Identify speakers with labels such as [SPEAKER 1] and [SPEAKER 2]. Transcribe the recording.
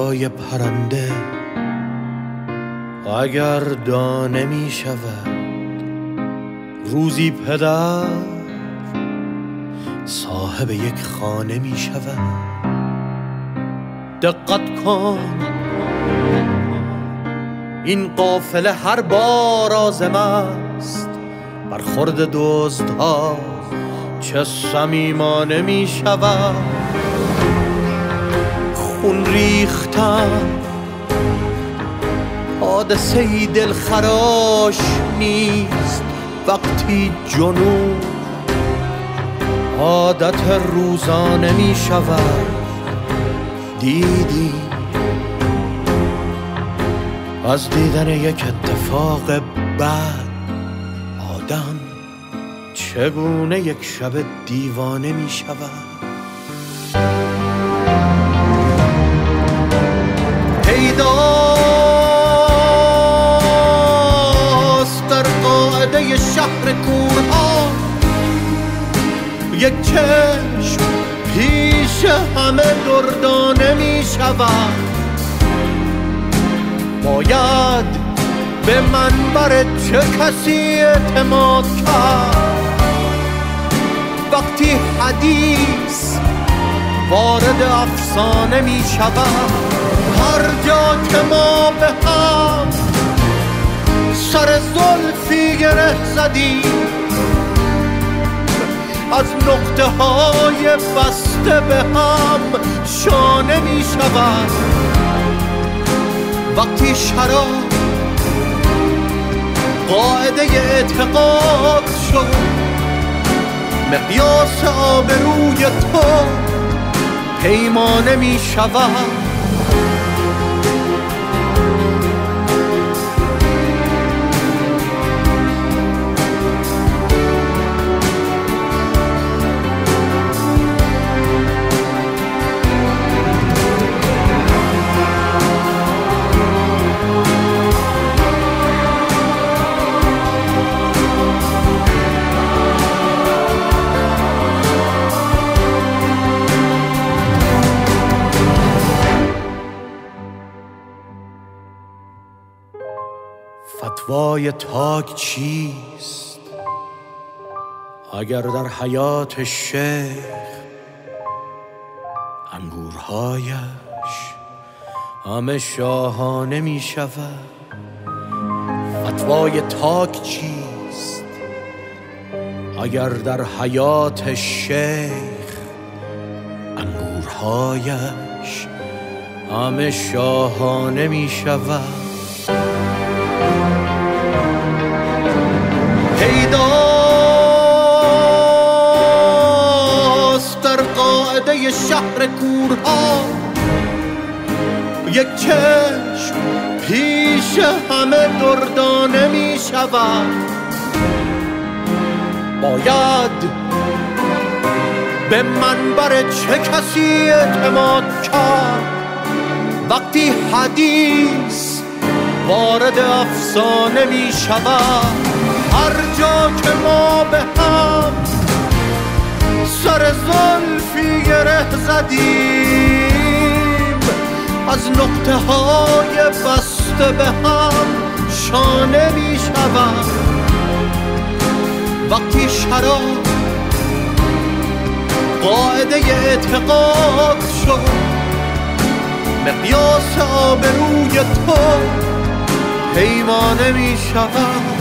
[SPEAKER 1] برای پرنده اگر دانه می شود، روزی پدر صاحب یک خانه می شود. دقت کن این قافله هر بار آزم است، برخورد دزدها چه صمیمانه می شود. خون ریختن حادثه‌ای دلخراش نیست، وقتی جنون عادت روزانه می شود. دیدی از دیدن یک اتفاق بد آدم چگونه یک شب دیوانه می شود. پیداست در قاعده شهر کورها یک چشم پیش همه دردانه می شود. باید به منبر چه کسی اعتماد کرد وقتی حدیث وارد افسانه می شود. هر جا که ما به هم سر زلفی گره زدیم، از نقطه های بسته به هم شانه می شود. وقتی شراب قاعده اعتقاد شد، مقیاس آبروی تو پیمانه می شود. فتوای تاک چیست اگر در حیات شیخ انگورهایش همه شاهانه می شود؟ فتوای تاک چیست اگر در حیات شیخ انگورهایش همه شاهانه می شود؟ پیداست در قاعده شهر کورها یک چشم پیش همه دردانه می شود. باید به منبر چه کسی اعتماد کرد وقتی حدیث وارد افسانه می شود. هر جا که ما به هم سر زلفی گره زدیم، از نقطه های بسته به هم شانه می شود. وقتی شراب قاعده اعتقاد شد، مقیاس آبروی تو پیمانه می شود.